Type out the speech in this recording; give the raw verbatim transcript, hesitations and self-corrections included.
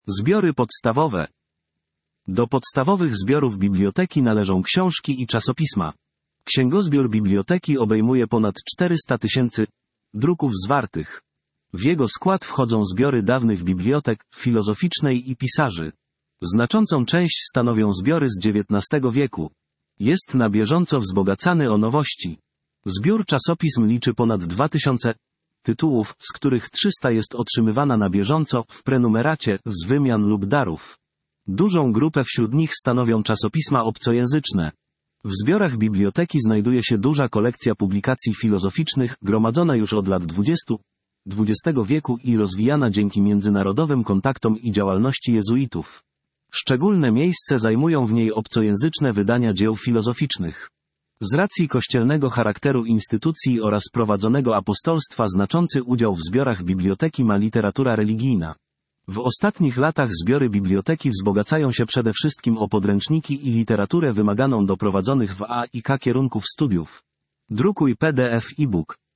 Zbiory podstawowe. Do podstawowych zbiorów biblioteki należą książki i czasopisma. Księgozbiór biblioteki obejmuje ponad czterysta tysięcy druków zwartych. W jego skład wchodzą zbiory dawnych bibliotek filozoficznej i pisarzy. Znaczącą część stanowią zbiory z dziewiętnastego wieku. Jest na bieżąco wzbogacany o nowości. Zbiór czasopism liczy ponad dwa tysiące tytułów, z których trzysta jest otrzymywana na bieżąco w prenumeracie z wymian lub darów. Dużą grupę wśród nich stanowią czasopisma obcojęzyczne. W zbiorach biblioteki znajduje się duża kolekcja publikacji filozoficznych, gromadzona już od lat dwudziestu dwudziestego wieku i rozwijana dzięki międzynarodowym kontaktom i działalności jezuitów. Szczególne miejsce zajmują w niej obcojęzyczne wydania dzieł filozoficznych. Z racji kościelnego charakteru instytucji oraz prowadzonego apostolstwa znaczący udział w zbiorach biblioteki ma literatura religijna. W ostatnich latach zbiory biblioteki wzbogacają się przede wszystkim o podręczniki i literaturę wymaganą do prowadzonych w A i K kierunków studiów. Drukuj P D F e-book.